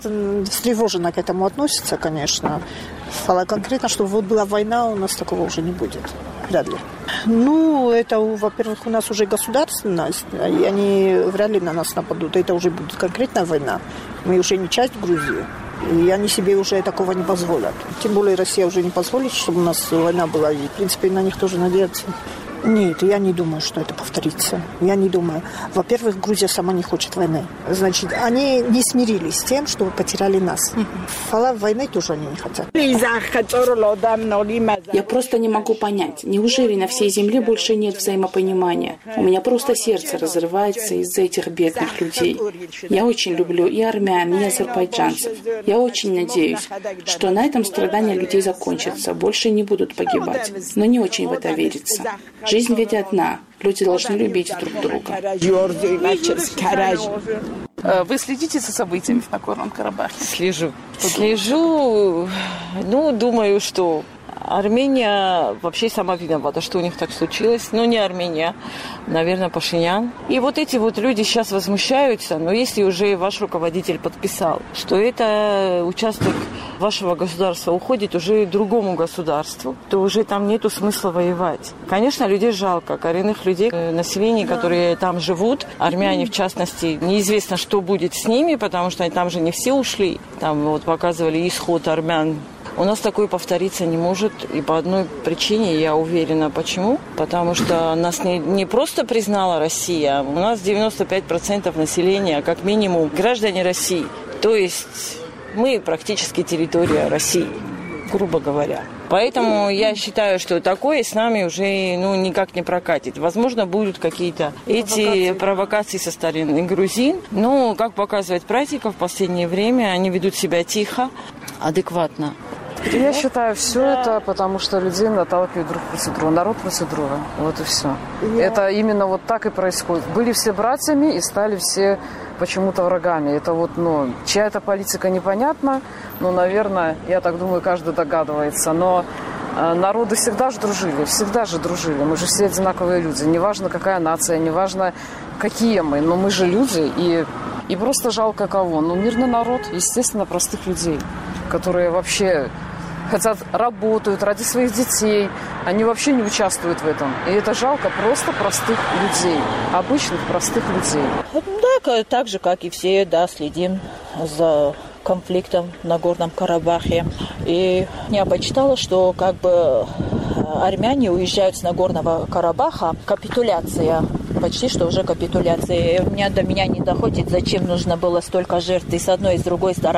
Встревоженно к этому относится, конечно. А конкретно, чтобы вот была война, у нас такого уже не будет. Вряд ли. Это, во-первых, у нас уже государственность, и они вряд ли на нас нападут. Это уже будет конкретная война. Мы уже не часть Грузии. И они себе уже такого не позволят. Тем более Россия уже не позволит, чтобы у нас война была. И, в принципе, на них тоже надеяться. Нет, я не думаю, что это повторится. Я не думаю. Во-первых, Грузия сама не хочет войны. Значит, они не смирились с тем, что потеряли нас. Фала войны тоже они не хотят. Я просто не могу понять, неужели на всей земле больше нет взаимопонимания? У меня просто сердце разрывается из-за этих бедных людей. Я очень люблю и армян, и азербайджанцев. Я очень надеюсь, что на этом страдания людей закончатся, больше не будут погибать. Но не очень в это верится. Жизнь ведь одна. Люди должны любить друг друга. Вы следите за событиями в Нагорном Карабахе? Слежу. Думаю, что Армения вообще сама виновата, что у них так случилось. Не Армения, наверное, Пашинян. И вот эти вот люди сейчас возмущаются, но если уже ваш руководитель подписал, что это участок вашего государства уходит уже другому государству, то уже там нету смысла воевать. Конечно, людей жалко, коренных людей, население, которые там живут, армяне в частности, неизвестно, что будет с ними, потому что там же не все ушли. Там вот показывали исход армян. У нас такое повториться не может, и по одной причине, я уверена, почему. Потому что нас не просто признала Россия, у нас 95% населения, как минимум, граждане России. То есть мы практически территория России, грубо говоря. Поэтому я считаю, что такое с нами уже никак не прокатит. Возможно, будут какие-то эти провокации со стороны грузин. Но, как показывает практика, в последнее время они ведут себя тихо, адекватно. Я считаю, все это, потому что людей наталкивают друг процедуру. Народ процедура. Вот и все. Это именно вот так и происходит. Были все братьями и стали все почему-то врагами. Это чья это политика, непонятно. Наверное, я так думаю, каждый догадывается. Но народы всегда же дружили. Мы же все одинаковые люди. Неважно, какая нация, неважно, какие мы. Но мы же люди. И просто жалко кого? Мирный народ, естественно, простых людей, которые вообще хотят, работают ради своих детей. Они вообще не участвуют в этом. И это жалко просто простых людей. Обычных простых людей. Да, так же, как и все, следим за конфликтом в Нагорном Карабахе. И я почитала, что армяне уезжают с Нагорного Карабаха. Капитуляция. Почти что уже капитуляция. И до меня не доходит, зачем нужно было столько жертв и с одной, и с другой стороны.